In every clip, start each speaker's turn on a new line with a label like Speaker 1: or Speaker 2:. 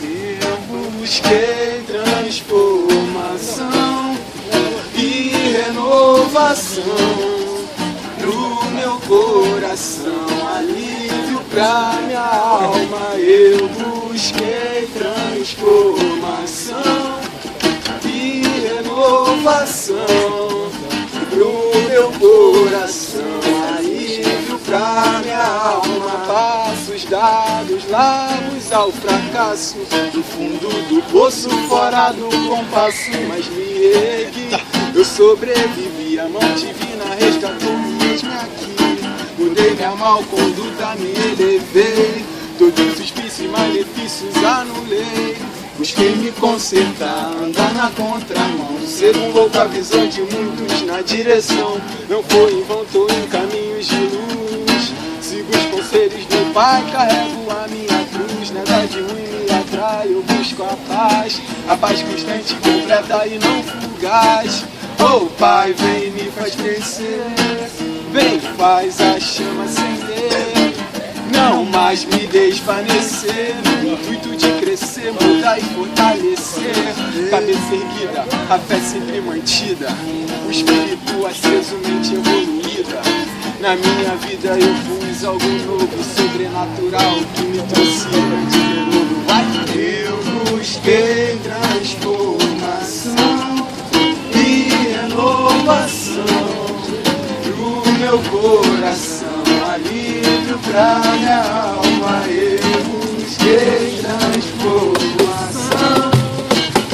Speaker 1: Eu busquei transformação e renovação pro meu coração, alívio pra minha alma. Eu busquei transformação e renovação pro meu coração, alívio pra minha alma. Passos dados, largos ao fracasso, do fundo do poço, fora do compasso, mas me ergui. Eu sobrevivi, a mão divina resgatou-me mesmo aqui. Mudei minha mal conduta, me elevei. Todos os vícios e malefícios anulei. Busquei me consertar, andar na contramão, ser um louco a visão de muitos na direção. Não foi em vão, tô em caminhos de luz. Sigo os conselhos do Pai, carrego a minha cruz. Nada de ruim me atrai, eu busco a paz constante, completa e não fugaz. Oh Pai, vem e me faz crescer, vem faz a chama acender, não mais me desvanecer, no intuito de crescer, mudar e fortalecer. Cabeça erguida, a fé sempre mantida, o espírito aceso, mente evoluída. Na minha vida eu pus algo novo, sobrenatural, que me trouxe de novo. Vai! Eu busquei transformação e renovação pro meu coração, alívio pra minha alma. Eu busquei transformação e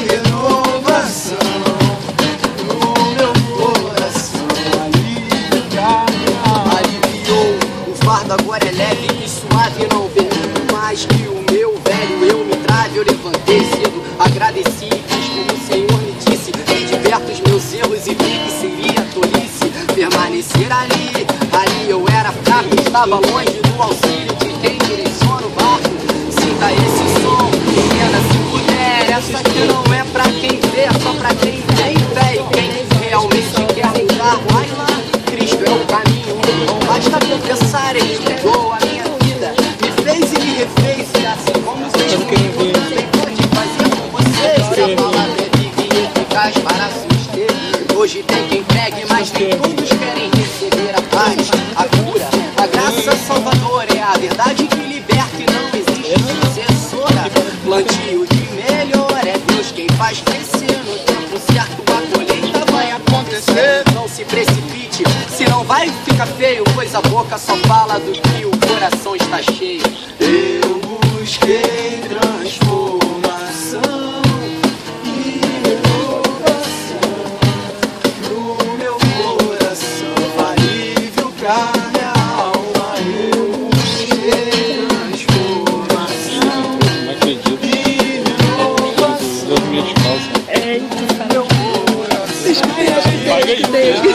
Speaker 1: renovação pro meu coração, alívio pra minha alma.
Speaker 2: Aliviou, o fardo agora é leve e suave, não vergonho mais que o meu velho. Eu me trave, eu levantei cedo, agradeci e fiz como o Senhor me disse. Liberto os meus erros e vi que seria tolice permanecer ali. Ali eu era fraco, estava longe do auxílio de quem direciona o barco. Sinta esse som, entenda se puder. Essa aqui não é pra quem vê, é só pra quem tem fé e quem realmente quer mudar. Vai lá, Cristo é o caminho, não basta confessar, Ele mudou a minha vida, me fez e me refez. E assim como fez comigo, também pode fazer com vocês. Se a palavra é viva e eficaz para suster, hoje tem quem pegue, mas nem todos querem receber a paz, a cura, a graça salvadora. É a verdade que liberta e não existe sucessora. Plantio de melhor, é Deus quem faz crescer. No tempo certo a colheita vai acontecer. Não se precipite, senão vai ficar feio, pois a boca só fala do que o coração está cheio.
Speaker 1: Eu busquei transformação e renovação pro meu coração, alívio pra minha alma. Eu busquei transformação
Speaker 3: Não acredito.
Speaker 1: e renovação
Speaker 3: Das minhas calças.
Speaker 1: pro meu coração,
Speaker 3: Paga aí.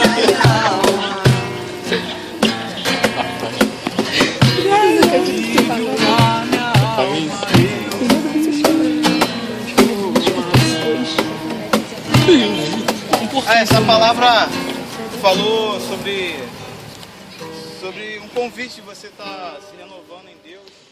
Speaker 3: Paga isso.
Speaker 4: Essa palavra falou sobre um convite de você estar se renovando em Deus.